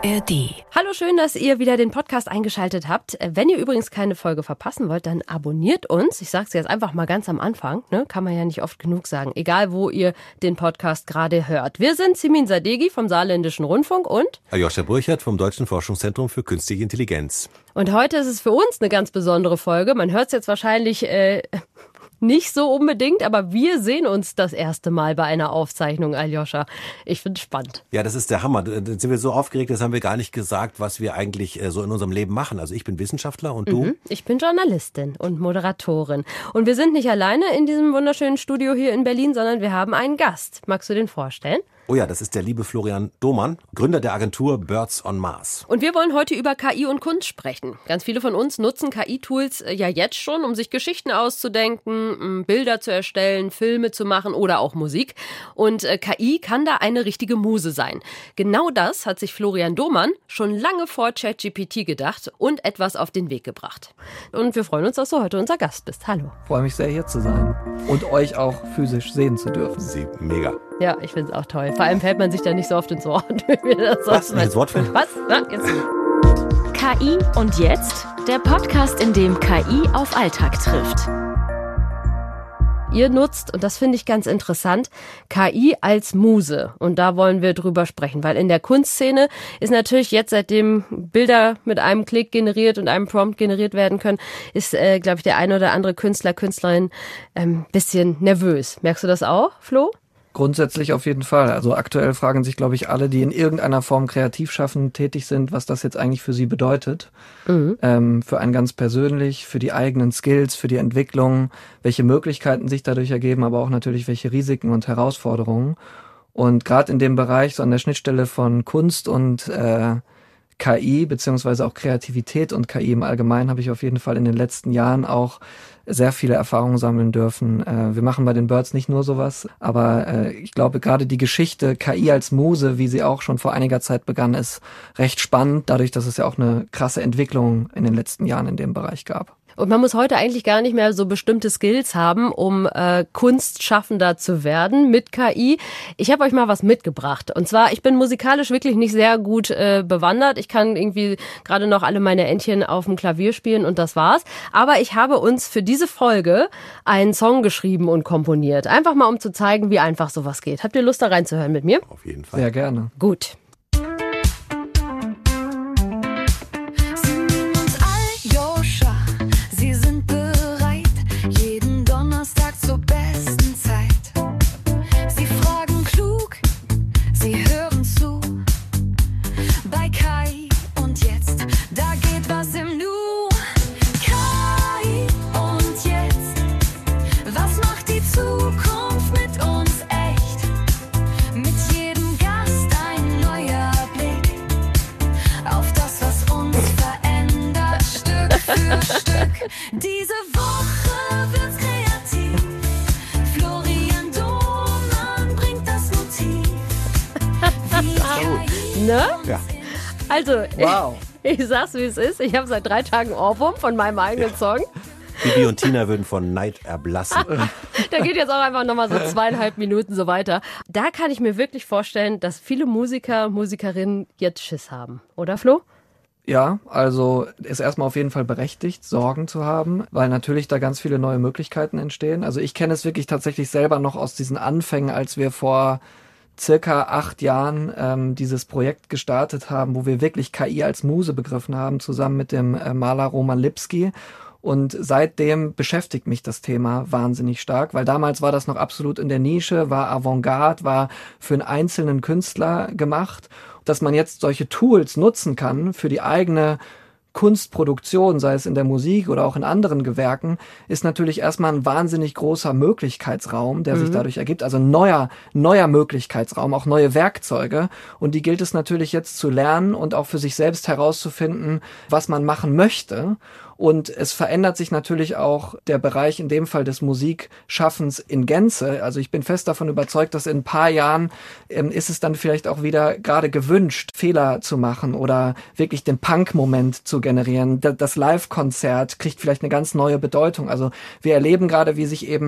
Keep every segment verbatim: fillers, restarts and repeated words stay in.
R D. Hallo, schön, dass ihr wieder den Podcast eingeschaltet habt. Wenn ihr übrigens keine Folge verpassen wollt, dann abonniert uns. Ich sage es jetzt einfach mal ganz am Anfang, ne? Kann man ja nicht oft genug sagen, egal wo ihr den Podcast gerade hört. Wir sind Simin Sadeghi vom Saarländischen Rundfunk und Aljoscha Burchard vom Deutschen Forschungszentrum für Künstliche Intelligenz. Und heute ist es für uns eine ganz besondere Folge. Man hört es jetzt wahrscheinlich äh, nicht so unbedingt, aber wir sehen uns das erste Mal bei einer Aufzeichnung, Aljoscha. Ich finde es spannend. Ja, das ist der Hammer. Da sind wir so aufgeregt, das haben wir gar nicht gesagt, was wir eigentlich so in unserem Leben machen. Also ich bin Wissenschaftler und du? Mhm. Ich bin Journalistin und Moderatorin. Und wir sind nicht alleine in diesem wunderschönen Studio hier in Berlin, sondern wir haben einen Gast. Magst du den vorstellen? Oh ja, das ist der liebe Florian Domann, Gründer der Agentur Birds on Mars. Und wir wollen heute über K I und Kunst sprechen. Ganz viele von uns nutzen K I-Tools ja jetzt schon, um sich Geschichten auszudenken, Bilder zu erstellen, Filme zu machen oder auch Musik. Und K I kann da eine richtige Muse sein. Genau das hat sich Florian Domann schon lange vor ChatGPT gedacht und etwas auf den Weg gebracht. Und wir freuen uns, dass du heute unser Gast bist. Hallo. Ich freue mich sehr, hier zu sein und euch auch physisch sehen zu dürfen. Sie, mega. Ja, ich finde es auch toll. Vor allem fällt man sich da nicht so oft ins Wort. Wie das Was? Nicht ins Wort fällt? Was? Na, jetzt. K I und jetzt? Der Podcast, in dem K I auf Alltag trifft. Ihr nutzt, und das finde ich ganz interessant, K I als Muse. Und da wollen wir drüber sprechen, weil in der Kunstszene ist natürlich jetzt, seitdem Bilder mit einem Klick generiert und einem Prompt generiert werden können, ist, äh, glaube ich, der eine oder andere Künstler, Künstlerin ein ähm, bisschen nervös. Merkst du das auch, Flo? Grundsätzlich auf jeden Fall. Also aktuell fragen sich, glaube ich, alle, die in irgendeiner Form kreativ schaffen, tätig sind, was das jetzt eigentlich für sie bedeutet. Mhm. Ähm, für einen ganz persönlich, für die eigenen Skills, für die Entwicklung, welche Möglichkeiten sich dadurch ergeben, aber auch natürlich welche Risiken und Herausforderungen. Und gerade in dem Bereich, so an der Schnittstelle von Kunst und äh, K I, beziehungsweise auch Kreativität und K I im Allgemeinen, habe ich auf jeden Fall in den letzten Jahren auch sehr viele Erfahrungen sammeln dürfen. Äh, wir machen bei den Birds nicht nur sowas, aber äh, ich glaube, gerade die Geschichte K I als Muse, wie sie auch schon vor einiger Zeit begann, ist recht spannend, dadurch, dass es ja auch eine krasse Entwicklung in den letzten Jahren in dem Bereich gab. Und man muss heute eigentlich gar nicht mehr so bestimmte Skills haben, um äh, Kunstschaffender zu werden mit K I. Ich habe euch mal was mitgebracht. Und zwar, ich bin musikalisch wirklich nicht sehr gut äh, bewandert. Ich kann irgendwie gerade noch alle meine Entchen auf dem Klavier spielen und das war's. Aber ich habe uns für diese Folge einen Song geschrieben und komponiert. Einfach mal, um zu zeigen, wie einfach sowas geht. Habt ihr Lust, da reinzuhören mit mir? Auf jeden Fall. Sehr gerne. Gut. Diese Woche wird's kreativ. Florian Domann bringt das Motiv. Ne? Ja. Also, Wow. ich, ich sag's, wie es ist. Ich habe seit drei Tagen Ohrwurm von meinem eigenen ja. Song. Bibi und Tina würden von Neid erblassen. Da geht jetzt auch einfach nochmal so zweieinhalb Minuten so weiter. Da kann ich mir wirklich vorstellen, dass viele Musiker, Musikerinnen jetzt Schiss haben. Oder, Flo? Ja, also ist erstmal auf jeden Fall berechtigt, Sorgen zu haben, weil natürlich da ganz viele neue Möglichkeiten entstehen. Also ich kenne es wirklich tatsächlich selber noch aus diesen Anfängen, als wir vor circa acht Jahren ähm, dieses Projekt gestartet haben, wo wir wirklich K I als Muse begriffen haben, zusammen mit dem äh, Maler Roman Lipski. Und seitdem beschäftigt mich das Thema wahnsinnig stark, weil damals war das noch absolut in der Nische, war Avantgarde, war für einen einzelnen Künstler gemacht. Dass man jetzt solche Tools nutzen kann für die eigene Kunstproduktion, sei es in der Musik oder auch in anderen Gewerken, ist natürlich erstmal ein wahnsinnig großer Möglichkeitsraum, der mhm. sich dadurch ergibt. Also neuer, neuer Möglichkeitsraum, auch neue Werkzeuge. Und die gilt es natürlich jetzt zu lernen und auch für sich selbst herauszufinden, was man machen möchte. Und es verändert sich natürlich auch der Bereich, in dem Fall des Musikschaffens in Gänze. Also ich bin fest davon überzeugt, dass in ein paar Jahren ähm, ist es dann vielleicht auch wieder gerade gewünscht, Fehler zu machen oder wirklich den Punk-Moment zu generieren. Das Live-Konzert kriegt vielleicht eine ganz neue Bedeutung. Also wir erleben gerade, wie sich eben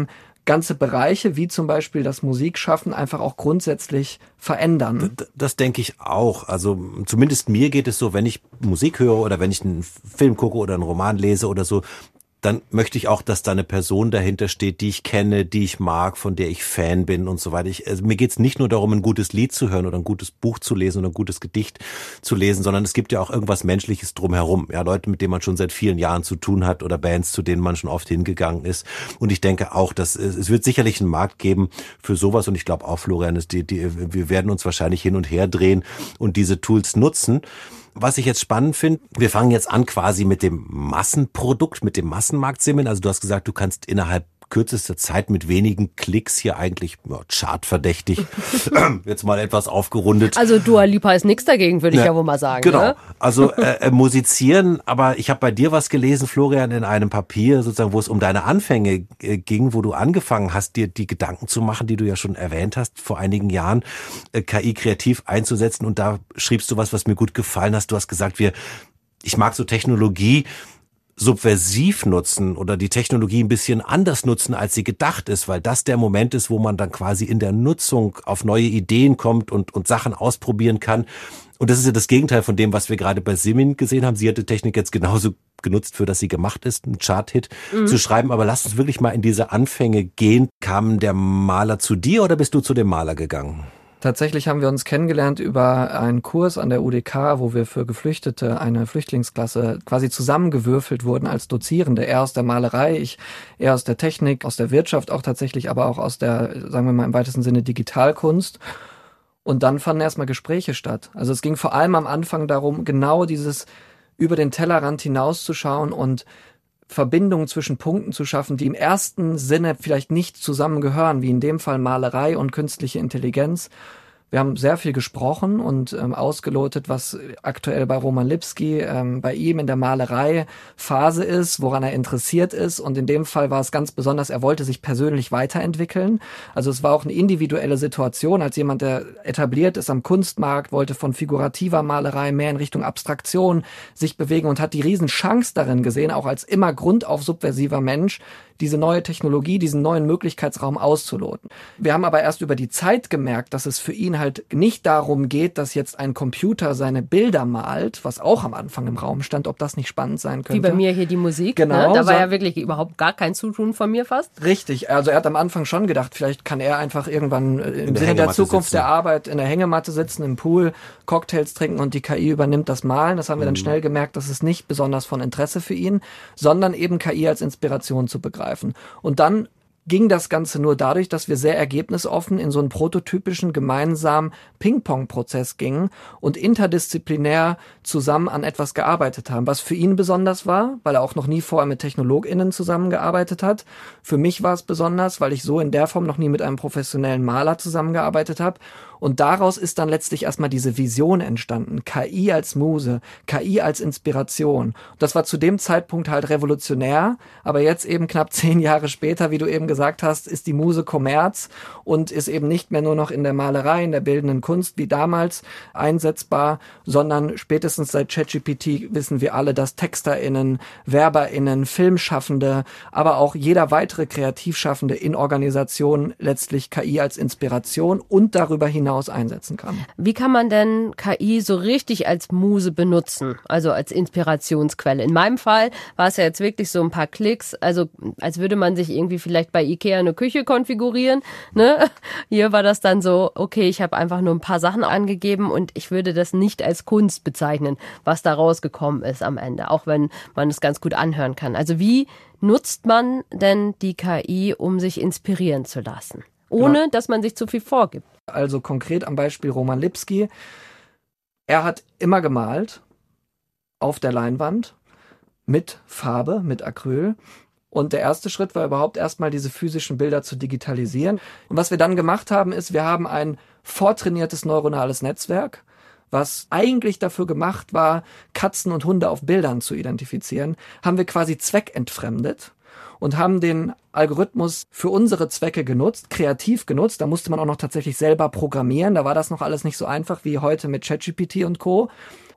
ganze Bereiche, wie zum Beispiel das Musikschaffen, einfach auch grundsätzlich verändern. D- Das denke ich auch. Also zumindest mir geht es so, wenn ich Musik höre oder wenn ich einen Film gucke oder einen Roman lese oder so, dann möchte ich auch, dass da eine Person dahinter steht, die ich kenne, die ich mag, von der ich Fan bin und so weiter. Ich, also mir geht's nicht nur darum, ein gutes Lied zu hören oder ein gutes Buch zu lesen oder ein gutes Gedicht zu lesen, sondern es gibt ja auch irgendwas Menschliches drumherum. Ja, Leute, mit denen man schon seit vielen Jahren zu tun hat oder Bands, zu denen man schon oft hingegangen ist. Und ich denke auch, dass es, es wird sicherlich einen Markt geben für sowas. Und ich glaube auch, Florian, ist die, die, wir werden uns wahrscheinlich hin und her drehen und diese Tools nutzen. Was ich jetzt spannend finde, wir fangen jetzt an quasi mit dem Massenprodukt, mit dem Massenmarkt simmeln. Also du hast gesagt, du kannst innerhalb kürzester Zeit mit wenigen Klicks hier eigentlich ja, chartverdächtig, jetzt mal etwas aufgerundet. Also Dua Lipa ist nichts dagegen, würde ich ja, ja wohl mal sagen. Genau, ne? also äh, äh, musizieren, aber ich habe bei dir was gelesen, Florian, in einem Papier, sozusagen, wo es um deine Anfänge äh, ging, wo du angefangen hast, dir die Gedanken zu machen, die du ja schon erwähnt hast, vor einigen Jahren, äh, K I kreativ einzusetzen, und da schriebst du was, was mir gut gefallen hast. Du hast gesagt, wir, ich mag so Technologie subversiv nutzen oder die Technologie ein bisschen anders nutzen, als sie gedacht ist, weil das der Moment ist, wo man dann quasi in der Nutzung auf neue Ideen kommt und, und Sachen ausprobieren kann. Und das ist ja das Gegenteil von dem, was wir gerade bei Simin gesehen haben. Sie hat die Technik jetzt genauso genutzt, für das sie gemacht ist, einen Chart-Hit mhm. zu schreiben. Aber lass uns wirklich mal in diese Anfänge gehen. Kam der Maler zu dir oder bist du zu dem Maler gegangen? Tatsächlich haben wir uns kennengelernt über einen Kurs an der U D K, wo wir für Geflüchtete, eine Flüchtlingsklasse, quasi zusammengewürfelt wurden als Dozierende. Er aus der Malerei, ich eher aus der Technik, aus der Wirtschaft auch tatsächlich, aber auch aus der, sagen wir mal im weitesten Sinne, Digitalkunst. Und dann fanden erstmal Gespräche statt. Also es ging vor allem am Anfang darum, genau dieses über den Tellerrand hinauszuschauen und Verbindungen zwischen Punkten zu schaffen, die im ersten Sinne vielleicht nicht zusammengehören, wie in dem Fall Malerei und künstliche Intelligenz. Wir haben sehr viel gesprochen und ähm, ausgelotet, was aktuell bei Roman Lipski, ähm, bei ihm in der Malerei Phase ist, woran er interessiert ist. Und in dem Fall war es ganz besonders, er wollte sich persönlich weiterentwickeln. Also es war auch eine individuelle Situation, als jemand, der etabliert ist am Kunstmarkt, wollte von figurativer Malerei mehr in Richtung Abstraktion sich bewegen und hat die Riesenchance darin gesehen, auch als immer grundauf subversiver Mensch, diese neue Technologie, diesen neuen Möglichkeitsraum auszuloten. Wir haben aber erst über die Zeit gemerkt, dass es für ihn halt nicht darum geht, dass jetzt ein Computer seine Bilder malt, was auch am Anfang im Raum stand, ob das nicht spannend sein könnte. Wie bei mir hier die Musik. Genau. Ne? Da war so ja wirklich überhaupt gar kein Zutun von mir fast. Richtig. Also er hat am Anfang schon gedacht, vielleicht kann er einfach irgendwann im der Sinne der Hängematte Zukunft sitzen. der Arbeit in der Hängematte sitzen, im Pool, Cocktails trinken und die K I übernimmt das Malen. Das haben wir dann schnell gemerkt, das ist nicht besonders von Interesse für ihn, sondern eben K I als Inspiration zu begreifen. Und dann Dann ging das Ganze nur dadurch, dass wir sehr ergebnisoffen in so einen prototypischen gemeinsamen Ping-Pong-Prozess gingen und interdisziplinär zusammen an etwas gearbeitet haben, was für ihn besonders war, weil er auch noch nie vorher mit TechnologInnen zusammengearbeitet hat. Für mich war es besonders, weil ich so in der Form noch nie mit einem professionellen Maler zusammengearbeitet habe. Und daraus ist dann letztlich erstmal diese Vision entstanden. K I als Muse, K I als Inspiration. Das war zu dem Zeitpunkt halt revolutionär, aber jetzt eben knapp zehn Jahre später, wie du eben gesagt hast, ist die Muse Kommerz und ist eben nicht mehr nur noch in der Malerei, in der bildenden Kunst wie damals einsetzbar, sondern spätestens seit ChatGPT wissen wir alle, dass TexterInnen, WerberInnen, Filmschaffende, aber auch jeder weitere Kreativschaffende in Organisationen letztlich K I als Inspiration und darüber hinaus einsetzen kann. Wie kann man denn K I so richtig als Muse benutzen, also als Inspirationsquelle? In meinem Fall war es ja jetzt wirklich so ein paar Klicks, also als würde man sich irgendwie vielleicht bei Ikea eine Küche konfigurieren. Ne? Hier war das dann so, okay, ich habe einfach nur ein paar Sachen angegeben und ich würde das nicht als Kunst bezeichnen, was da rausgekommen ist am Ende, auch wenn man es ganz gut anhören kann. Also wie nutzt man denn die K I, um sich inspirieren zu lassen, ohne Ja. dass man sich zu viel vorgibt? Also konkret am Beispiel Roman Lipski. Er hat immer gemalt auf der Leinwand mit Farbe, mit Acryl. Und der erste Schritt war überhaupt erstmal diese physischen Bilder zu digitalisieren. Und was wir dann gemacht haben, ist, wir haben ein vortrainiertes neuronales Netzwerk, was eigentlich dafür gemacht war, Katzen und Hunde auf Bildern zu identifizieren, haben wir quasi zweckentfremdet und haben den Algorithmus für unsere Zwecke genutzt, kreativ genutzt. Da musste man auch noch tatsächlich selber programmieren. Da war das noch alles nicht so einfach wie heute mit ChatGPT und Co.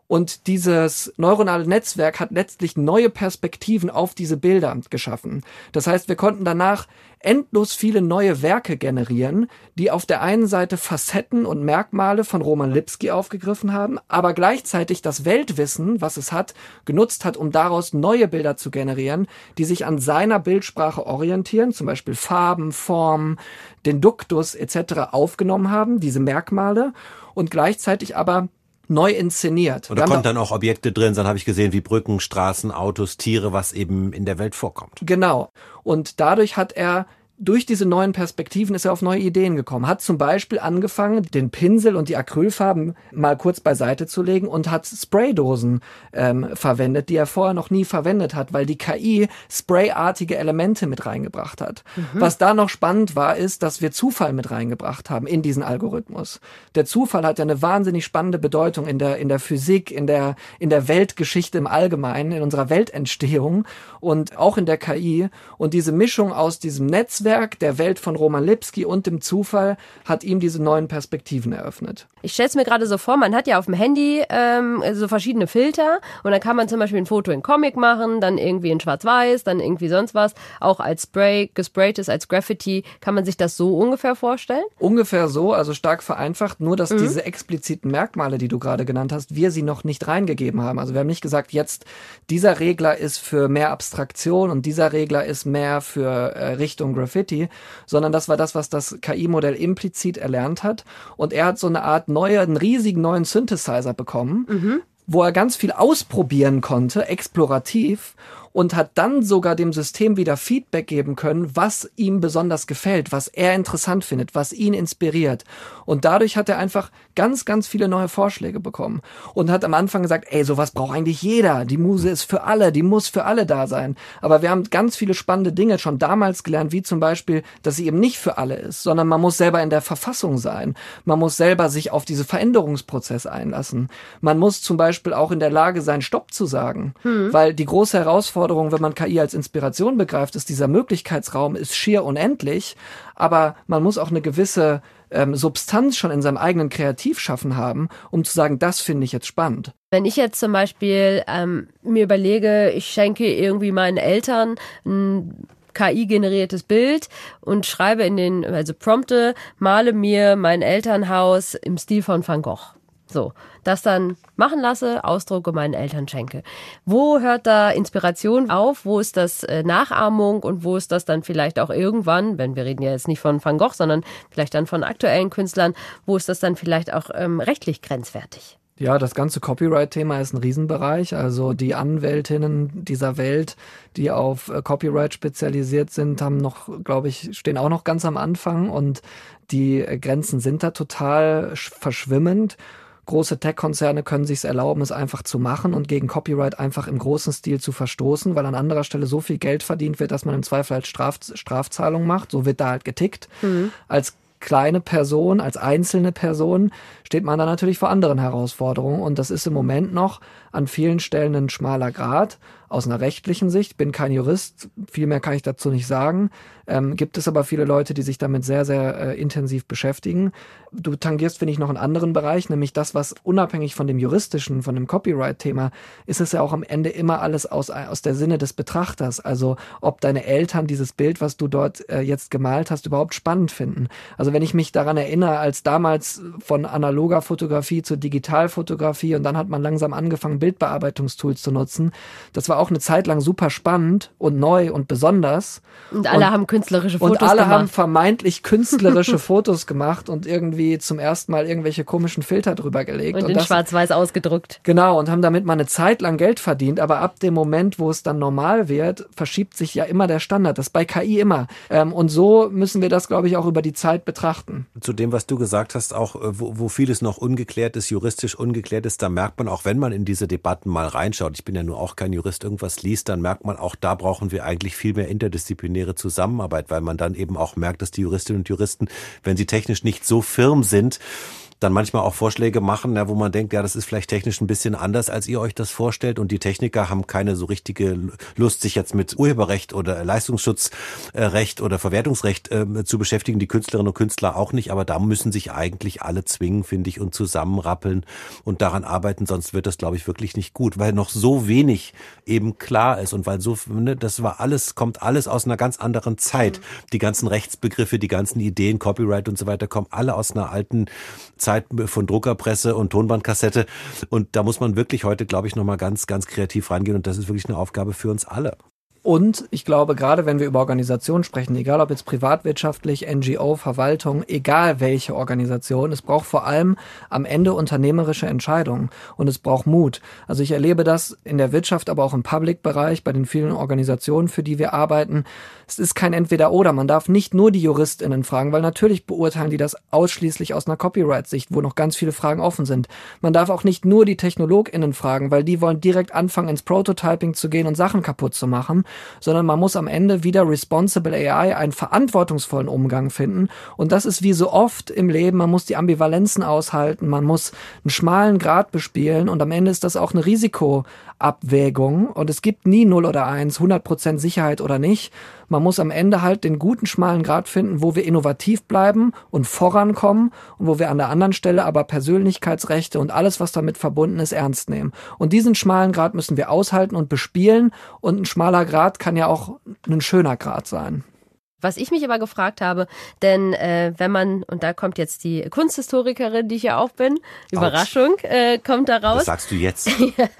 Und dieses neuronale Netzwerk hat letztlich neue Perspektiven auf diese Bilder geschaffen. Das heißt, wir konnten danach endlos viele neue Werke generieren, die auf der einen Seite Facetten und Merkmale von Roman Lipski aufgegriffen haben, aber gleichzeitig das Weltwissen, was es hat, genutzt hat, um daraus neue Bilder zu generieren, die sich an seiner Bildsprache orientieren, zum Beispiel Farben, Formen, den Duktus et cetera aufgenommen haben, diese Merkmale, und gleichzeitig aber neu inszeniert. Und da konnten dann auch Objekte drin sein, habe ich gesehen, wie Brücken, Straßen, Autos, Tiere, was eben in der Welt vorkommt. Genau. Und dadurch hat er, durch diese neuen Perspektiven ist er auf neue Ideen gekommen. Hat zum Beispiel angefangen, den Pinsel und die Acrylfarben mal kurz beiseite zu legen und hat Spraydosen ähm, verwendet, die er vorher noch nie verwendet hat, weil die K I sprayartige Elemente mit reingebracht hat. Mhm. Was da noch spannend war, ist, dass wir Zufall mit reingebracht haben in diesen Algorithmus. Der Zufall hat ja eine wahnsinnig spannende Bedeutung in der, in der Physik, in der, in der Weltgeschichte im Allgemeinen, in unserer Weltentstehung und auch in der K I. Und diese Mischung aus diesem Netzwerk, der Welt von Roman Lipski und dem Zufall hat ihm diese neuen Perspektiven eröffnet. Ich stelle es mir gerade so vor, man hat ja auf dem Handy ähm, so verschiedene Filter und dann kann man zum Beispiel ein Foto in Comic machen, dann irgendwie in Schwarz-Weiß, dann irgendwie sonst was, auch als Spray, gespraytes, als Graffiti. Kann man sich das so ungefähr vorstellen? Ungefähr so, also stark vereinfacht, nur dass mhm. diese expliziten Merkmale, die du gerade genannt hast, wir sie noch nicht reingegeben haben. Also wir haben nicht gesagt, jetzt dieser Regler ist für mehr Abstraktion und dieser Regler ist mehr für äh, Richtung Graffiti, sondern das war das, was das K I-Modell implizit erlernt hat. Und er hat so eine Art neue, einen riesigen neuen Synthesizer bekommen, mhm. wo er ganz viel ausprobieren konnte, explorativ, und hat dann sogar dem System wieder Feedback geben können, was ihm besonders gefällt, was er interessant findet, was ihn inspiriert. Und dadurch hat er einfach ganz, ganz viele neue Vorschläge bekommen und hat am Anfang gesagt, ey, sowas braucht eigentlich jeder. Die Muse ist für alle, die muss für alle da sein. Aber wir haben ganz viele spannende Dinge schon damals gelernt, wie zum Beispiel, dass sie eben nicht für alle ist, sondern man muss selber in der Verfassung sein. Man muss selber sich auf diesen Veränderungsprozess einlassen. Man muss zum Beispiel auch in der Lage sein, Stopp zu sagen. Hm. Weil die große Herausforderung, wenn man K I als Inspiration begreift, ist, dieser Möglichkeitsraum ist schier unendlich, aber man muss auch eine gewisse ähm, Substanz schon in seinem eigenen Kreativschaffen haben, um zu sagen, das finde ich jetzt spannend. Wenn ich jetzt zum Beispiel ähm, mir überlege, ich schenke irgendwie meinen Eltern ein K I-generiertes Bild und schreibe in den, also prompte, male mir mein Elternhaus im Stil von Van Gogh. So, das dann machen lasse, ausdrucke, meinen Eltern schenke. Wo hört da Inspiration auf? Wo ist das äh, Nachahmung und wo ist das dann vielleicht auch irgendwann, wenn wir reden ja jetzt nicht von Van Gogh, sondern vielleicht dann von aktuellen Künstlern, wo ist das dann vielleicht auch ähm, rechtlich grenzwertig? Ja, das ganze Copyright-Thema ist ein Riesenbereich. Also die Anwältinnen dieser Welt, die auf äh, Copyright spezialisiert sind, haben noch, glaube ich, stehen auch noch ganz am Anfang und die äh, Grenzen sind da total verschwimmend. Große Tech-Konzerne können sich es erlauben, es einfach zu machen und gegen Copyright einfach im großen Stil zu verstoßen, weil an anderer Stelle so viel Geld verdient wird, dass man im Zweifel halt Straf Strafzahlung macht. So wird da halt getickt. Mhm. Als kleine Person, als einzelne Person steht man da natürlich vor anderen Herausforderungen und das ist im Moment noch an vielen Stellen ein schmaler Grat. Aus einer rechtlichen Sicht, bin kein Jurist, viel mehr kann ich dazu nicht sagen, ähm, gibt es aber viele Leute, die sich damit sehr, sehr äh, intensiv beschäftigen. Du tangierst, finde ich, noch einen anderen Bereich, nämlich das, was unabhängig von dem juristischen, von dem Copyright-Thema, ist es ja auch am Ende immer alles aus, aus der Sinne des Betrachters. Also ob deine Eltern dieses Bild, was du dort äh, jetzt gemalt hast, überhaupt spannend finden. Also wenn ich mich daran erinnere, als damals von analoger Fotografie zur Digitalfotografie und dann hat man langsam angefangen, Bildbearbeitungstools zu nutzen, das war auch eine Zeit lang super spannend und neu und besonders. Und alle und, haben künstlerische Fotos gemacht. Und alle gemacht. haben vermeintlich künstlerische Fotos gemacht und irgendwie zum ersten Mal irgendwelche komischen Filter drüber gelegt. Und, und in schwarz-weiß ausgedruckt. Genau, und haben damit mal eine Zeit lang Geld verdient, aber ab dem Moment, wo es dann normal wird, verschiebt sich ja immer der Standard. Das ist bei K I immer. Ähm, und so müssen wir das, glaube ich, auch über die Zeit betrachten. Zu dem, was du gesagt hast, auch wo, wo vieles noch ungeklärt ist, juristisch ungeklärt ist, da merkt man, auch wenn man in diese Debatten mal reinschaut, ich bin ja nur auch kein Jurist, irgendwas liest, dann merkt man auch, da brauchen wir eigentlich viel mehr interdisziplinäre Zusammenarbeit, weil man dann eben auch merkt, dass die Juristinnen und Juristen, wenn sie technisch nicht so firm sind, dann manchmal auch Vorschläge machen, ja, wo man denkt, ja, das ist vielleicht technisch ein bisschen anders, als ihr euch das vorstellt und die Techniker haben keine so richtige Lust, sich jetzt mit Urheberrecht oder Leistungsschutzrecht oder Verwertungsrecht äh, zu beschäftigen, die Künstlerinnen und Künstler auch nicht, aber da müssen sich eigentlich alle zwingen, finde ich, und zusammenrappeln und daran arbeiten, sonst wird das, glaube ich, wirklich nicht gut, weil noch so wenig eben klar ist und weil so, ne, das war alles, kommt alles aus einer ganz anderen Zeit. Die ganzen Rechtsbegriffe, die ganzen Ideen, Copyright und so weiter, kommen alle aus einer alten Zeit von Druckerpresse und Tonbandkassette und da muss man wirklich heute, glaube ich, nochmal ganz, ganz kreativ rangehen und das ist wirklich eine Aufgabe für uns alle. Und ich glaube, gerade wenn wir über Organisationen sprechen, egal ob jetzt privatwirtschaftlich, N G O, Verwaltung, egal welche Organisation, es braucht vor allem am Ende unternehmerische Entscheidungen und es braucht Mut. Also ich erlebe das in der Wirtschaft, aber auch im Public-Bereich, bei den vielen Organisationen, für die wir arbeiten. Es ist kein Entweder-Oder. Man darf nicht nur die JuristInnen fragen, weil natürlich beurteilen die das ausschließlich aus einer Copyright-Sicht, wo noch ganz viele Fragen offen sind. Man darf auch nicht nur die TechnologInnen fragen, weil die wollen direkt anfangen, ins Prototyping zu gehen und Sachen kaputt zu machen, sondern man muss am Ende wieder Responsible A I, einen verantwortungsvollen Umgang finden. Und das ist wie so oft im Leben, man muss die Ambivalenzen aushalten, man muss einen schmalen Grat bespielen und am Ende ist das auch eine Risikoabwägung und es gibt nie null oder eins, hundert Prozent Sicherheit oder nicht. Man muss am Ende halt den guten schmalen Grat finden, wo wir innovativ bleiben und vorankommen und wo wir an der anderen Stelle aber Persönlichkeitsrechte und alles, was damit verbunden ist, ernst nehmen. Und diesen schmalen Grat müssen wir aushalten und bespielen und ein schmaler Grat kann ja auch ein schöner Grat sein. Was ich mich aber gefragt habe, denn äh, wenn man, und da kommt jetzt die Kunsthistorikerin, die ich ja auch bin, Überraschung, äh, kommt da raus. Das sagst du jetzt.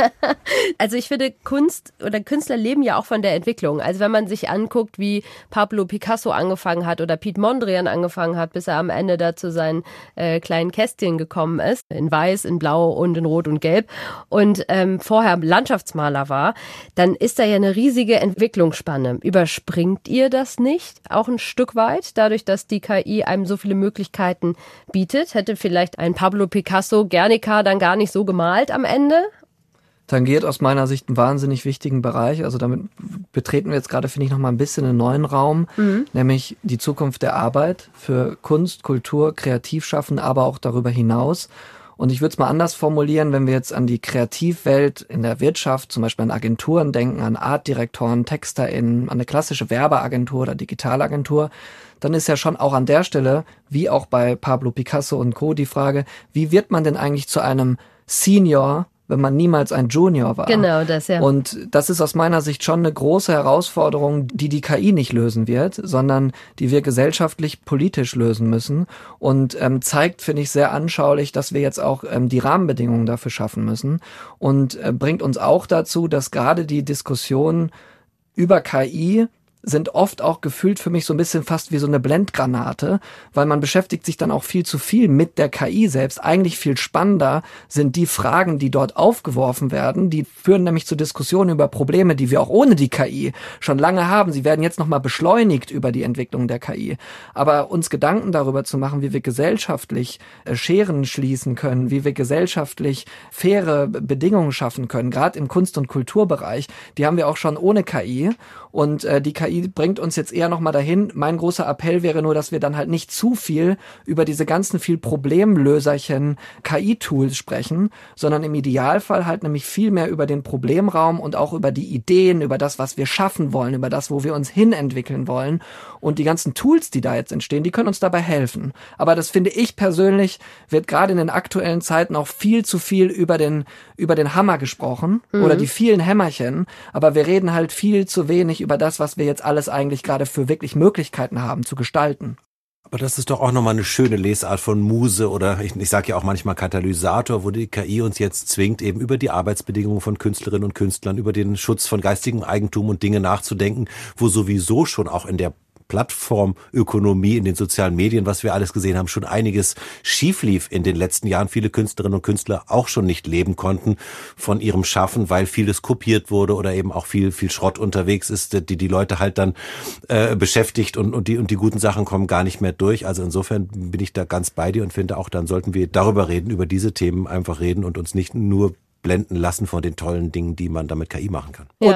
Also ich finde, Kunst oder Künstler leben ja auch von der Entwicklung. Also wenn man sich anguckt, wie Pablo Picasso angefangen hat oder Piet Mondrian angefangen hat, bis er am Ende da zu seinen äh, kleinen Kästchen gekommen ist, in Weiß, in Blau und in Rot und Gelb und ähm, vorher Landschaftsmaler war, dann ist da ja eine riesige Entwicklungsspanne. Überspringt ihr das nicht? Auch ein Stück weit, dadurch, dass die K I einem so viele Möglichkeiten bietet. Hätte vielleicht ein Pablo Picasso Guernica dann gar nicht so gemalt am Ende? Tangiert aus meiner Sicht einen wahnsinnig wichtigen Bereich. Also damit betreten wir jetzt gerade, finde ich, noch mal ein bisschen einen neuen Raum, mhm. nämlich die Zukunft der Arbeit für Kunst, Kultur, Kreativschaffen, aber auch darüber hinaus. Und ich würde es mal anders formulieren, wenn wir jetzt an die Kreativwelt in der Wirtschaft, zum Beispiel an Agenturen denken, an Artdirektoren, TexterInnen, an eine klassische Werbeagentur oder Digitalagentur, dann ist ja schon auch an der Stelle, wie auch bei Pablo Picasso und Co., die Frage, wie wird man denn eigentlich zu einem Senior, wenn man niemals ein Junior war? Genau, das ja. Und das ist aus meiner Sicht schon eine große Herausforderung, die die K I nicht lösen wird, sondern die wir gesellschaftlich, politisch lösen müssen und ähm, zeigt, finde ich, sehr anschaulich, dass wir jetzt auch ähm, die Rahmenbedingungen dafür schaffen müssen und äh, bringt uns auch dazu, dass gerade die Diskussion über K I sind oft auch gefühlt für mich so ein bisschen fast wie so eine Blendgranate, weil man beschäftigt sich dann auch viel zu viel mit der K I selbst. Eigentlich viel spannender sind die Fragen, die dort aufgeworfen werden. Die führen nämlich zu Diskussionen über Probleme, die wir auch ohne die K I schon lange haben. Sie werden jetzt nochmal beschleunigt über die Entwicklung der K I. Aber uns Gedanken darüber zu machen, wie wir gesellschaftlich äh, Scheren schließen können, wie wir gesellschaftlich faire Bedingungen schaffen können, gerade im Kunst- und Kulturbereich, die haben wir auch schon ohne K I. Und äh, die K I bringt uns jetzt eher nochmal dahin. Mein großer Appell wäre nur, dass wir dann halt nicht zu viel über diese ganzen viel Problemlöserchen K I-Tools sprechen, sondern im Idealfall halt nämlich viel mehr über den Problemraum und auch über die Ideen, über das, was wir schaffen wollen, über das, wo wir uns hinentwickeln wollen. Und die ganzen Tools, die da jetzt entstehen, die können uns dabei helfen. Aber das finde ich persönlich, wird gerade in den aktuellen Zeiten auch viel zu viel über den, über den Hammer gesprochen mhm. oder die vielen Hämmerchen. Aber wir reden halt viel zu wenig über das, was wir jetzt alles eigentlich gerade für wirklich Möglichkeiten haben zu gestalten. Aber das ist doch auch nochmal eine schöne Lesart von Muse oder ich, ich sage ja auch manchmal Katalysator, wo die K I uns jetzt zwingt, eben über die Arbeitsbedingungen von Künstlerinnen und Künstlern, über den Schutz von geistigem Eigentum und Dinge nachzudenken, wo sowieso schon auch in der Plattformökonomie in den sozialen Medien, was wir alles gesehen haben, schon einiges schief lief in den letzten Jahren. Viele Künstlerinnen und Künstler auch schon nicht leben konnten von ihrem Schaffen, weil vieles kopiert wurde oder eben auch viel viel Schrott unterwegs ist, die die Leute halt dann äh, beschäftigt und und die und die guten Sachen kommen gar nicht mehr durch. Also insofern bin ich da ganz bei dir und finde auch, dann sollten wir darüber reden, über diese Themen einfach reden und uns nicht nur blenden lassen von den tollen Dingen, die man damit K I machen kann. Ja. Und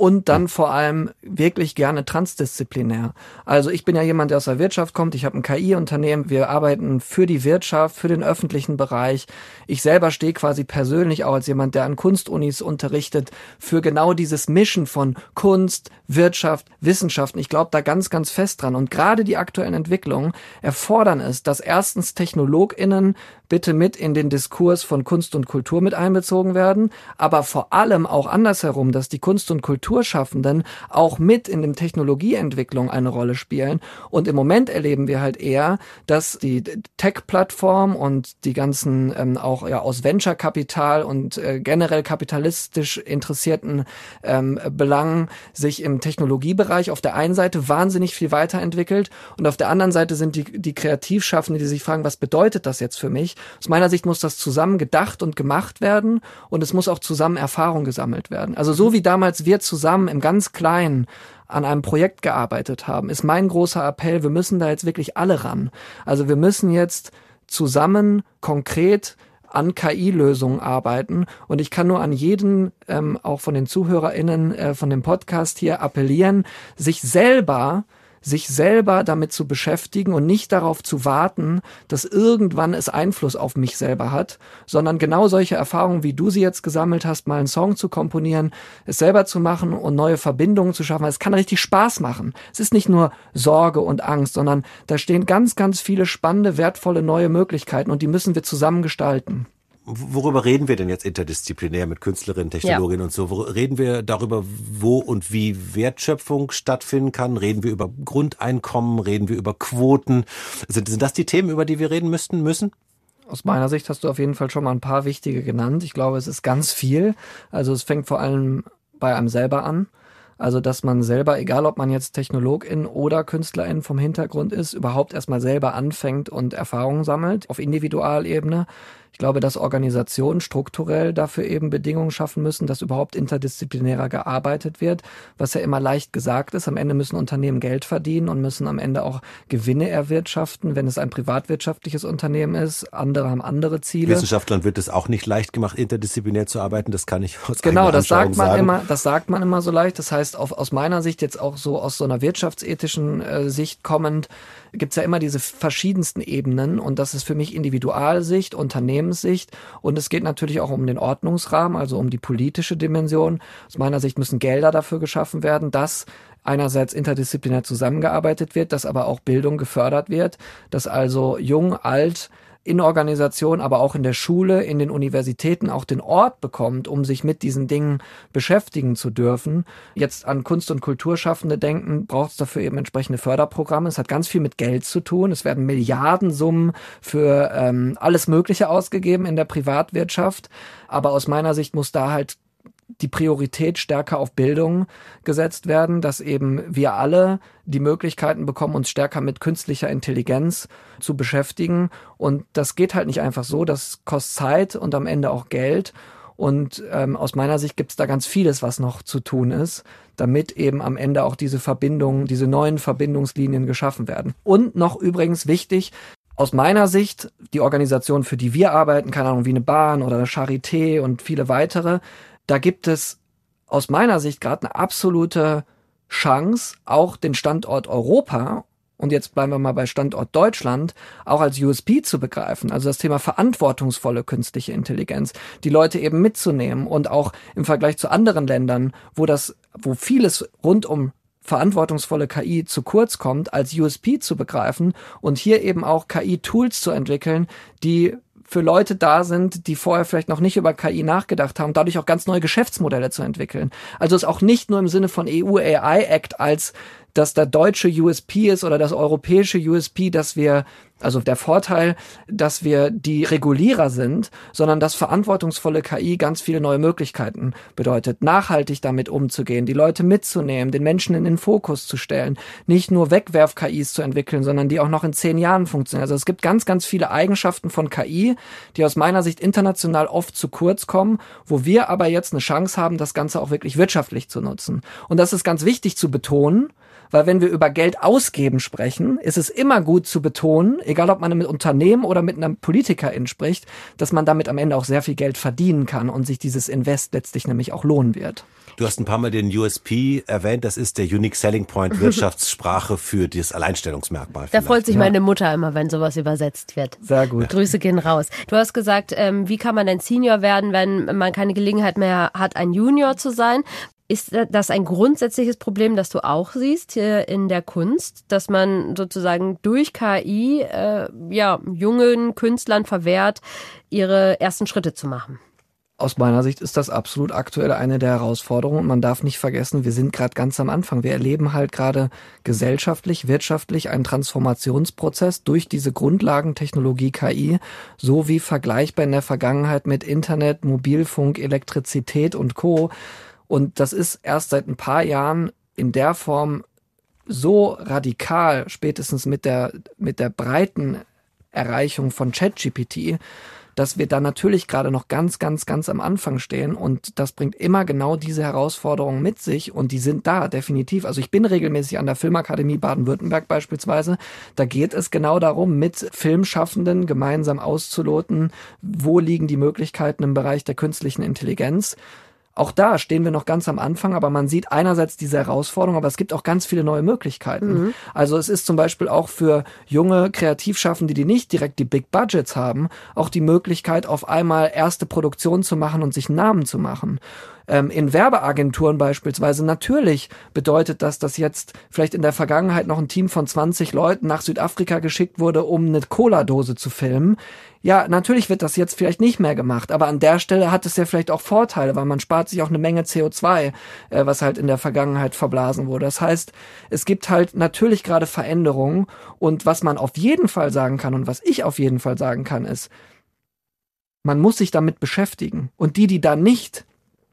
und dann vor allem wirklich gerne transdisziplinär. Also ich bin ja jemand, der aus der Wirtschaft kommt, ich habe ein K I-Unternehmen, wir arbeiten für die Wirtschaft, für den öffentlichen Bereich. Ich selber stehe quasi persönlich auch als jemand, der an Kunstunis unterrichtet, für genau dieses Mischen von Kunst, Wirtschaft, Wissenschaften. Ich glaube da ganz, ganz fest dran. Und gerade die aktuellen Entwicklungen erfordern es, dass erstens TechnologInnen bitte mit in den Diskurs von Kunst und Kultur mit einbezogen werden, aber vor allem auch andersherum, dass die Kunst- und Kulturschaffenden auch mit in der Technologieentwicklung eine Rolle spielen. Und im Moment erleben wir halt eher, dass die Tech-Plattform und die ganzen ähm, auch ja aus Venture-Kapital und äh, generell kapitalistisch interessierten ähm, Belangen sich im Technologiebereich auf der einen Seite wahnsinnig viel weiterentwickelt und auf der anderen Seite sind die, die Kreativschaffenden, die sich fragen, was bedeutet das jetzt für mich? Aus meiner Sicht muss das zusammen gedacht und gemacht werden und es muss auch zusammen Erfahrung gesammelt werden. Also so wie damals wir zusammen im ganz Kleinen an einem Projekt gearbeitet haben, ist mein großer Appell, wir müssen da jetzt wirklich alle ran. Also wir müssen jetzt zusammen konkret an K I-Lösungen arbeiten und ich kann nur an jeden, ähm, auch von den ZuhörerInnen äh, von dem Podcast hier appellieren, sich selber sich selber damit zu beschäftigen und nicht darauf zu warten, dass irgendwann es Einfluss auf mich selber hat, sondern genau solche Erfahrungen, wie du sie jetzt gesammelt hast, mal einen Song zu komponieren, es selber zu machen und neue Verbindungen zu schaffen. Es kann richtig Spaß machen. Es ist nicht nur Sorge und Angst, sondern da stehen ganz, ganz viele spannende, wertvolle neue Möglichkeiten und die müssen wir zusammen gestalten. Worüber reden wir denn jetzt interdisziplinär mit Künstlerinnen, Technologinnen ja. und so? Reden wir darüber, wo und wie Wertschöpfung stattfinden kann? Reden wir über Grundeinkommen? Reden wir über Quoten? Sind, sind das die Themen, über die wir reden müssten, müssen? Aus meiner Sicht hast du auf jeden Fall schon mal ein paar wichtige genannt. Ich glaube, es ist ganz viel. Also es fängt vor allem bei einem selber an. Also, dass man selber, egal ob man jetzt Technologin oder Künstlerin vom Hintergrund ist, überhaupt erstmal selber anfängt und Erfahrungen sammelt auf Individualebene. Ich glaube, dass Organisationen strukturell dafür eben Bedingungen schaffen müssen, dass überhaupt interdisziplinärer gearbeitet wird, was ja immer leicht gesagt ist. Am Ende müssen Unternehmen Geld verdienen und müssen am Ende auch Gewinne erwirtschaften, wenn es ein privatwirtschaftliches Unternehmen ist. Andere haben andere Ziele. Wissenschaftlern wird es auch nicht leicht gemacht, interdisziplinär zu arbeiten. Das kann ich aus Genau, eigener das sagt Anschauung man sagen. immer, das sagt man immer so leicht. Das heißt, auf, aus meiner Sicht jetzt auch so aus so einer wirtschaftsethischen äh, Sicht kommend, gibt's ja immer diese verschiedensten Ebenen und das ist für mich Individualsicht, Unternehmenssicht und es geht natürlich auch um den Ordnungsrahmen, also um die politische Dimension. Aus meiner Sicht müssen Gelder dafür geschaffen werden, dass einerseits interdisziplinär zusammengearbeitet wird, dass aber auch Bildung gefördert wird, dass also jung, alt, in Organisation, aber auch in der Schule, in den Universitäten auch den Ort bekommt, um sich mit diesen Dingen beschäftigen zu dürfen. Jetzt an Kunst- und Kulturschaffende denken, braucht es dafür eben entsprechende Förderprogramme. Es hat ganz viel mit Geld zu tun. Es werden Milliardensummen für ähm, alles Mögliche ausgegeben in der Privatwirtschaft. Aber aus meiner Sicht muss da halt die Priorität stärker auf Bildung gesetzt werden, dass eben wir alle die Möglichkeiten bekommen, uns stärker mit künstlicher Intelligenz zu beschäftigen. Und das geht halt nicht einfach so, das kostet Zeit und am Ende auch Geld. Und ähm, aus meiner Sicht gibt es da ganz vieles, was noch zu tun ist, damit eben am Ende auch diese Verbindungen, diese neuen Verbindungslinien geschaffen werden. Und noch übrigens wichtig, aus meiner Sicht, die Organisation, für die wir arbeiten, keine Ahnung, wie eine Bahn oder eine Charité und viele weitere, da gibt es aus meiner Sicht gerade eine absolute Chance, auch den Standort Europa, und jetzt bleiben wir mal bei Standort Deutschland, auch als U S P zu begreifen. Also das Thema verantwortungsvolle künstliche Intelligenz, die Leute eben mitzunehmen und auch im Vergleich zu anderen Ländern, wo das, wo vieles rund um verantwortungsvolle K I zu kurz kommt, als U S P zu begreifen und hier eben auch K I-Tools zu entwickeln, die für Leute da sind, die vorher vielleicht noch nicht über K I nachgedacht haben, dadurch auch ganz neue Geschäftsmodelle zu entwickeln. Also es auch nicht nur im Sinne von E U A I Act als dass der deutsche U S P ist oder das europäische U S P, dass wir, also der Vorteil, dass wir die Regulierer sind, sondern dass verantwortungsvolle K I ganz viele neue Möglichkeiten bedeutet, nachhaltig damit umzugehen, die Leute mitzunehmen, den Menschen in den Fokus zu stellen, nicht nur Wegwerf-K Is zu entwickeln, sondern die auch noch in zehn Jahren funktionieren. Also es gibt ganz, ganz viele Eigenschaften von K I, die aus meiner Sicht international oft zu kurz kommen, wo wir aber jetzt eine Chance haben, das Ganze auch wirklich wirtschaftlich zu nutzen. Und das ist ganz wichtig zu betonen, weil wenn wir über Geld ausgeben sprechen, ist es immer gut zu betonen, egal ob man mit Unternehmen oder mit einem Politikerin spricht, dass man damit am Ende auch sehr viel Geld verdienen kann und sich dieses Invest letztlich nämlich auch lohnen wird. Du hast ein paar Mal den U S P erwähnt, das ist der Unique Selling Point Wirtschaftssprache für das Alleinstellungsmerkmal. Da vielleicht. freut sich Ja. meine Mutter immer, wenn sowas übersetzt wird. Sehr gut. Grüße gehen raus. Du hast gesagt, ähm, wie kann man ein Senior werden, wenn man keine Gelegenheit mehr hat, ein Junior zu sein? Ist das ein grundsätzliches Problem, das du auch siehst hier in der Kunst, dass man sozusagen durch K I äh, ja, jungen Künstlern verwehrt, ihre ersten Schritte zu machen? Aus meiner Sicht ist das absolut aktuell eine der Herausforderungen. Und man darf nicht vergessen, wir sind gerade ganz am Anfang. Wir erleben halt gerade gesellschaftlich, wirtschaftlich einen Transformationsprozess durch diese Grundlagentechnologie K I, so wie vergleichbar in der Vergangenheit mit Internet, Mobilfunk, Elektrizität und Co. Und das ist erst seit ein paar Jahren in der Form so radikal, spätestens mit der, mit der breiten Erreichung von ChatGPT, dass wir da natürlich gerade noch ganz, ganz, ganz am Anfang stehen und das bringt immer genau diese Herausforderungen mit sich und die sind da, definitiv. Also ich bin regelmäßig an der Filmakademie Baden-Württemberg beispielsweise, da geht es genau darum, mit Filmschaffenden gemeinsam auszuloten, wo liegen die Möglichkeiten im Bereich der künstlichen Intelligenz. Auch da stehen wir noch ganz am Anfang, aber man sieht einerseits diese Herausforderung, aber es gibt auch ganz viele neue Möglichkeiten. Mhm. Also es ist zum Beispiel auch für junge Kreativschaffende, die nicht direkt die Big Budgets haben, auch die Möglichkeit, auf einmal erste Produktionen zu machen und sich einen Namen zu machen. Ähm, in Werbeagenturen beispielsweise, natürlich bedeutet das, dass jetzt vielleicht in der Vergangenheit noch ein Team von zwanzig Leuten nach Südafrika geschickt wurde, um eine Cola-Dose zu filmen. Ja, natürlich wird das jetzt vielleicht nicht mehr gemacht, aber an der Stelle hat es ja vielleicht auch Vorteile, weil man spart sich auch eine Menge C O zwei, äh, was halt in der Vergangenheit verblasen wurde. Das heißt, es gibt halt natürlich gerade Veränderungen und was man auf jeden Fall sagen kann und was ich auf jeden Fall sagen kann, ist, man muss sich damit beschäftigen. Und die, die da nicht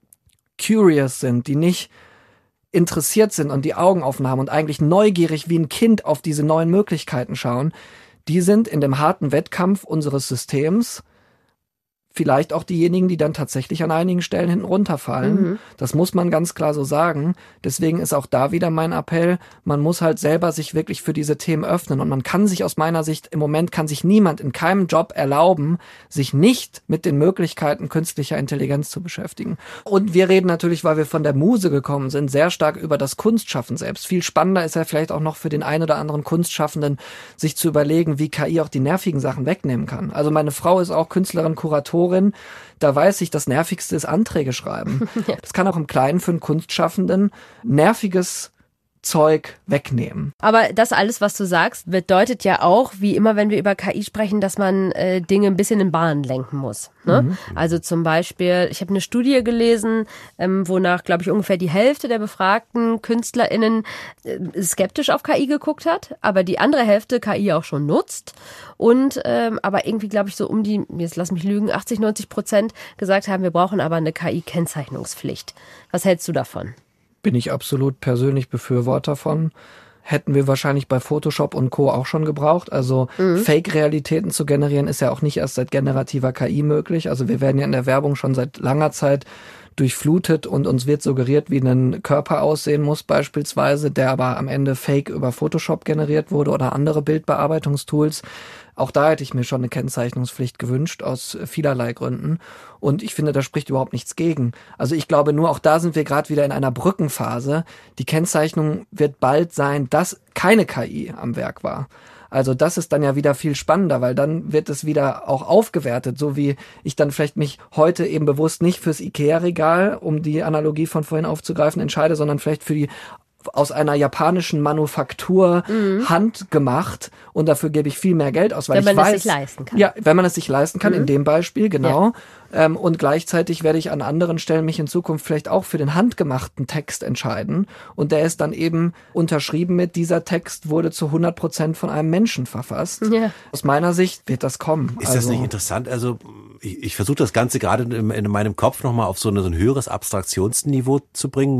curious sind, die nicht interessiert sind und die Augen offen haben und eigentlich neugierig wie ein Kind auf diese neuen Möglichkeiten schauen, die sind in dem harten Wettkampf unseres Systems vielleicht auch diejenigen, die dann tatsächlich an einigen Stellen hinten runterfallen. Mhm. Das muss man ganz klar so sagen. Deswegen ist auch da wieder mein Appell, man muss halt selber sich wirklich für diese Themen öffnen und man kann sich aus meiner Sicht, im Moment kann sich niemand in keinem Job erlauben, sich nicht mit den Möglichkeiten künstlicher Intelligenz zu beschäftigen. Und wir reden natürlich, weil wir von der Muse gekommen sind, sehr stark über das Kunstschaffen selbst. Viel spannender ist ja vielleicht auch noch für den einen oder anderen Kunstschaffenden, sich zu überlegen, wie K I auch die nervigen Sachen wegnehmen kann. Also meine Frau ist auch Künstlerin, Kuratorin. Da weiß ich, das Nervigste ist Anträge schreiben. Ja. Das kann auch im Kleinen für einen Kunstschaffenden nerviges Zeug wegnehmen. Aber das alles, was du sagst, bedeutet ja auch, wie immer, wenn wir über K I sprechen, dass man äh, Dinge ein bisschen in Bahnen lenken muss. Ne? Mhm. Also zum Beispiel, ich habe eine Studie gelesen, ähm, wonach, glaube ich, ungefähr die Hälfte der befragten KünstlerInnen äh, skeptisch auf K I geguckt hat, aber die andere Hälfte K I auch schon nutzt und ähm, aber irgendwie, glaube ich, so um die, jetzt lass mich lügen, achtzig, neunzig Prozent gesagt haben, wir brauchen aber eine K I-Kennzeichnungspflicht. Was hältst du davon? Bin ich absolut persönlich Befürworter von. Hätten wir wahrscheinlich bei Photoshop und Co. auch schon gebraucht. Also mhm. Fake-Realitäten zu generieren ist ja auch nicht erst seit generativer K I möglich. Also wir werden ja in der Werbung schon seit langer Zeit durchflutet und uns wird suggeriert, wie ein Körper aussehen muss beispielsweise, der aber am Ende fake über Photoshop generiert wurde oder andere Bildbearbeitungstools. Auch da hätte ich mir schon eine Kennzeichnungspflicht gewünscht, aus vielerlei Gründen. Und ich finde, da spricht überhaupt nichts gegen. Also ich glaube nur, auch da sind wir gerade wieder in einer Brückenphase. Die Kennzeichnung wird bald sein, dass keine K I am Werk war. Also das ist dann ja wieder viel spannender, weil dann wird es wieder auch aufgewertet, so wie ich dann vielleicht mich heute eben bewusst nicht fürs Ikea-Regal, um die Analogie von vorhin aufzugreifen, entscheide, sondern vielleicht für die aus einer japanischen Manufaktur mhm. handgemacht und dafür gebe ich viel mehr Geld aus, weil wenn man ich weiß, es sich leisten kann. Ja, wenn man es sich leisten kann, mhm. in dem Beispiel, genau. Ja. Ähm, und gleichzeitig werde ich an anderen Stellen mich in Zukunft vielleicht auch für den handgemachten Text entscheiden und der ist dann eben unterschrieben mit, dieser Text wurde zu hundert Prozent von einem Menschen verfasst. Ja. Aus meiner Sicht wird das kommen. Ist also, das nicht interessant? Also ich, ich versuche das Ganze gerade in, in meinem Kopf nochmal auf so, eine, so ein höheres Abstraktionsniveau zu bringen. Man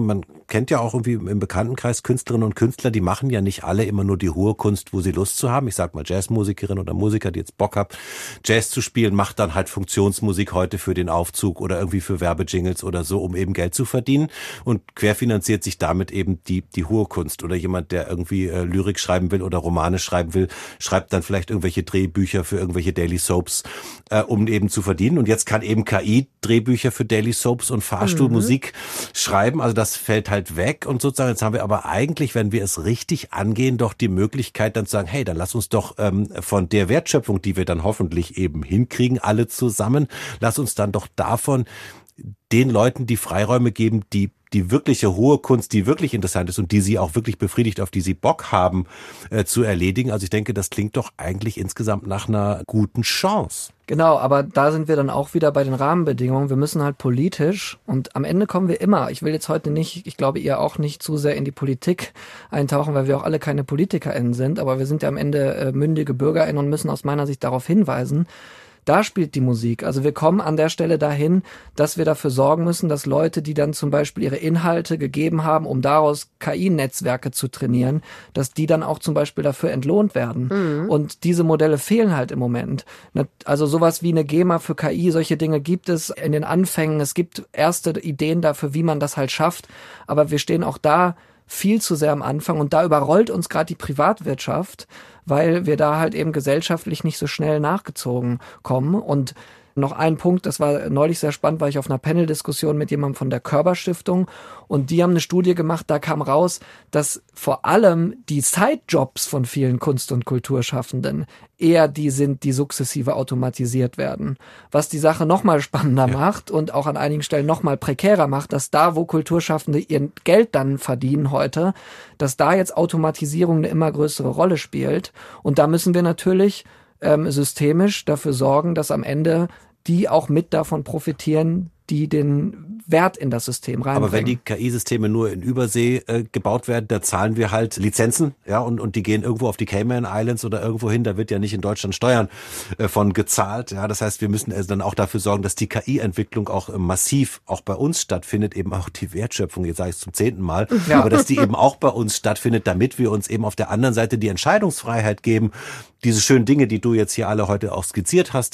kennt ja auch irgendwie im Bekanntenkreis Künstlerinnen und Künstler, die machen ja nicht alle immer nur die hohe Kunst, wo sie Lust zu haben. Ich sag mal Jazzmusikerin oder Musiker, die jetzt Bock haben, Jazz zu spielen, macht dann halt Funktionsmusik heute für den Aufzug oder irgendwie für Werbejingles oder so, um eben Geld zu verdienen und querfinanziert sich damit eben die die hohe Kunst. Oder jemand, der irgendwie äh, Lyrik schreiben will oder Romane schreiben will, schreibt dann vielleicht irgendwelche Drehbücher für irgendwelche Daily Soaps, äh, um eben zu verdienen. Und jetzt kann eben K I Drehbücher für Daily Soaps und Fahrstuhlmusik mhm. schreiben. Also das fällt halt weg und sozusagen. Jetzt haben wir aber eigentlich, wenn wir es richtig angehen, doch die Möglichkeit dann zu sagen, hey, dann lass uns doch ähm, von der Wertschöpfung, die wir dann hoffentlich eben hinkriegen, alle zusammen, lass uns dann doch davon den Leuten die Freiräume geben, die die wirkliche hohe Kunst, die wirklich interessant ist und die sie auch wirklich befriedigt, auf die sie Bock haben, äh, zu erledigen. Also ich denke, das klingt doch eigentlich insgesamt nach einer guten Chance. Genau, aber da sind wir dann auch wieder bei den Rahmenbedingungen. Wir müssen halt politisch und am Ende kommen wir immer, ich will jetzt heute nicht, ich glaube ihr auch nicht zu sehr in die Politik eintauchen, weil wir auch alle keine PolitikerInnen sind, aber wir sind ja am Ende äh, mündige BürgerInnen und müssen aus meiner Sicht darauf hinweisen, da spielt die Musik. Also wir kommen an der Stelle dahin, dass wir dafür sorgen müssen, dass Leute, die dann zum Beispiel ihre Inhalte gegeben haben, um daraus K I-Netzwerke zu trainieren, dass die dann auch zum Beispiel dafür entlohnt werden. Mhm. Und diese Modelle fehlen halt im Moment. Also sowas wie eine GEMA für K I, solche Dinge gibt es in den Anfängen. Es gibt erste Ideen dafür, wie man das halt schafft. Aber wir stehen auch da viel zu sehr am Anfang und da überrollt uns gerade die Privatwirtschaft, weil wir da halt eben gesellschaftlich nicht so schnell nachgezogen kommen. Und noch ein Punkt, das war neulich sehr spannend, war ich auf einer Panel-Diskussion mit jemandem von der Körber-Stiftung und die haben eine Studie gemacht, da kam raus, dass vor allem die Side-Jobs von vielen Kunst- und Kulturschaffenden eher die sind, die sukzessive automatisiert werden. Was die Sache nochmal spannender ja. macht und auch an einigen Stellen nochmal prekärer macht, dass da, wo Kulturschaffende ihr Geld dann verdienen heute, dass da jetzt Automatisierung eine immer größere Rolle spielt. Und da müssen wir natürlich ähm, systemisch dafür sorgen, dass am Ende die auch mit davon profitieren, die den Wert in das System reinbringen. Aber wenn die K I-Systeme nur in Übersee äh, gebaut werden, da zahlen wir halt Lizenzen, ja, und und die gehen irgendwo auf die Cayman Islands oder irgendwo hin, da wird ja nicht in Deutschland Steuern äh, von gezahlt, ja, das heißt, wir müssen also dann auch dafür sorgen, dass die K I-Entwicklung auch äh, massiv auch bei uns stattfindet, eben auch die Wertschöpfung, jetzt sage ich es zum zehnten Mal, ja. aber dass die eben auch bei uns stattfindet, damit wir uns eben auf der anderen Seite die Entscheidungsfreiheit geben, diese schönen Dinge, die du jetzt hier alle heute auch skizziert hast,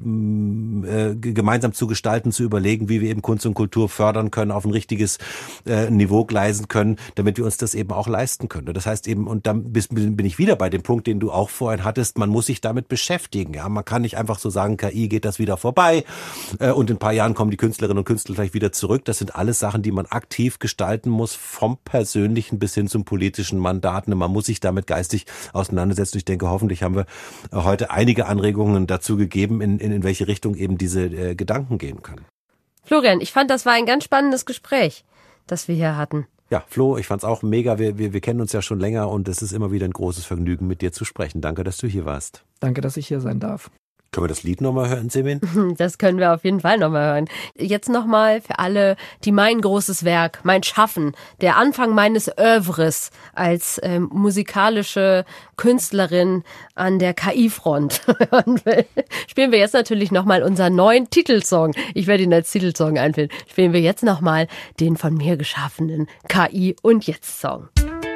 eben äh, gemeinsam zu gestalten, zu überlegen, wie wir eben Kunst und Kultur fördern können, auf ein richtiges äh, Niveau gleisen können, damit wir uns das eben auch leisten können. Das heißt eben, und dann bin ich wieder bei dem Punkt, den du auch vorhin hattest, man muss sich damit beschäftigen. Ja, man kann nicht einfach so sagen, K I geht das wieder vorbei äh, und in ein paar Jahren kommen die Künstlerinnen und Künstler gleich wieder zurück. Das sind alles Sachen, die man aktiv gestalten muss, vom persönlichen bis hin zum politischen Mandat. Man muss sich damit geistig auseinandersetzen. Ich denke, hoffentlich haben wir heute einige Anregungen dazu gegeben, in, in, in welche Richtung eben diese äh, Gedanken gehen können. Florian, ich fand, das war ein ganz spannendes Gespräch, das wir hier hatten. Ja, Flo, ich fand's auch mega. Wir, wir, wir kennen uns ja schon länger und es ist immer wieder ein großes Vergnügen, mit dir zu sprechen. Danke, dass du hier warst. Danke, dass ich hier sein darf. Können wir das Lied nochmal hören, Semin? Das können wir auf jeden Fall nochmal hören. Jetzt nochmal für alle, die mein großes Werk, mein Schaffen, der Anfang meines Œuvres als ähm, musikalische Künstlerin an der K I-Front hören will, spielen wir jetzt natürlich nochmal unseren neuen Titelsong. Ich werde ihn als Titelsong einführen. Spielen wir jetzt nochmal den von mir geschaffenen K I- und Jetzt-Song.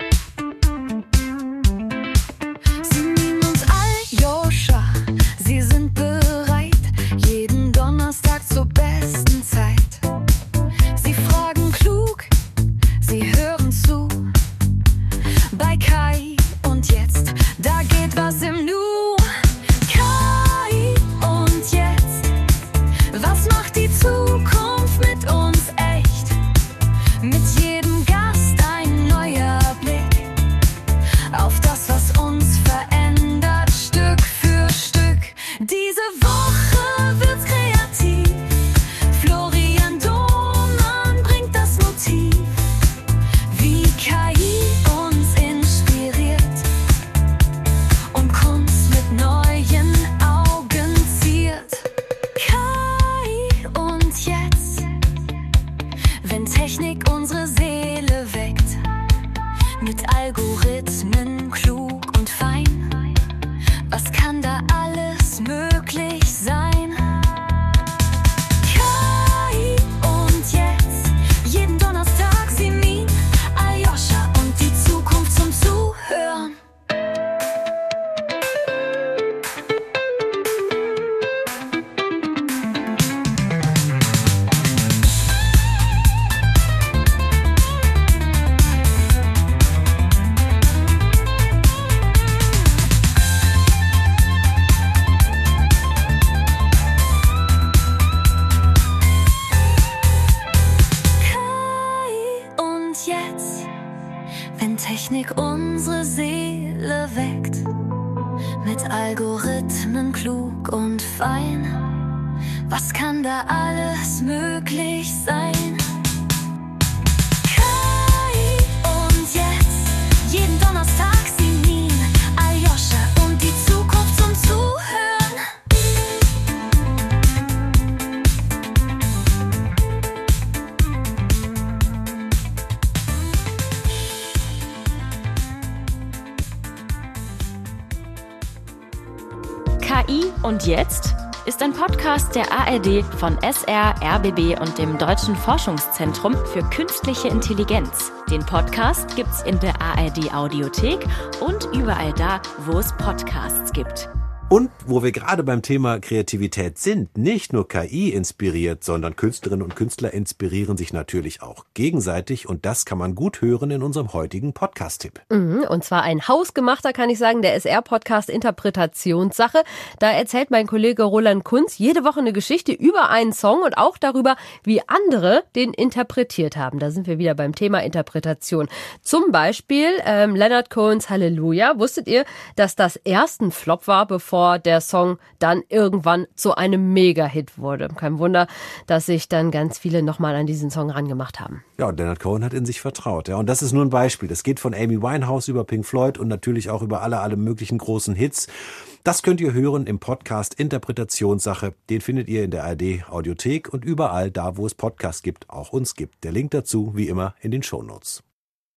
Sie sind bereit, jeden Donnerstag zur besten Zeit. Sie fragen klug, sie hören zu. Bei Kai und Jetzt, da geht was im Nu. Kai und Jetzt, was macht die Zukunft mit uns echt? Mit jedem Gast ein neuer Technik unsere Seele weckt. Mit Algorithmen klug und fein. Was kann da alles möglich sein? K I und jetzt, jeden Donnerstag Sinin, Aljoscha und die Zukunft zum Zuhören. K I und jetzt ist ein Podcast der A R D von S R, R B B und dem Deutschen Forschungszentrum für Künstliche Intelligenz. Den Podcast gibt's in der A R D Audiothek und überall da, wo es Podcasts gibt. Und wo wir gerade beim Thema Kreativität sind, nicht nur K I inspiriert, sondern Künstlerinnen und Künstler inspirieren sich natürlich auch gegenseitig. Und das kann man gut hören in unserem heutigen Podcast-Tipp. Mhm, und zwar ein hausgemachter, kann ich sagen, der S R-Podcast Interpretationssache. Da erzählt mein Kollege Roland Kunz jede Woche eine Geschichte über einen Song und auch darüber, wie andere den interpretiert haben. Da sind wir wieder beim Thema Interpretation. Zum Beispiel ähm, Leonard Cohens Halleluja. Wusstet ihr, dass das erst ein Flop war, bevor der Song dann irgendwann zu einem Mega-Hit wurde? Kein Wunder, dass sich dann ganz viele nochmal an diesen Song rangemacht haben. Ja, und Leonard Cohen hat in sich vertraut. Ja, und das ist nur ein Beispiel. Das geht von Amy Winehouse über Pink Floyd und natürlich auch über alle, alle möglichen großen Hits. Das könnt ihr hören im Podcast Interpretationssache. Den findet ihr in der A R D Audiothek und überall da, wo es Podcasts gibt, auch uns gibt. Der Link dazu, wie immer, in den Shownotes.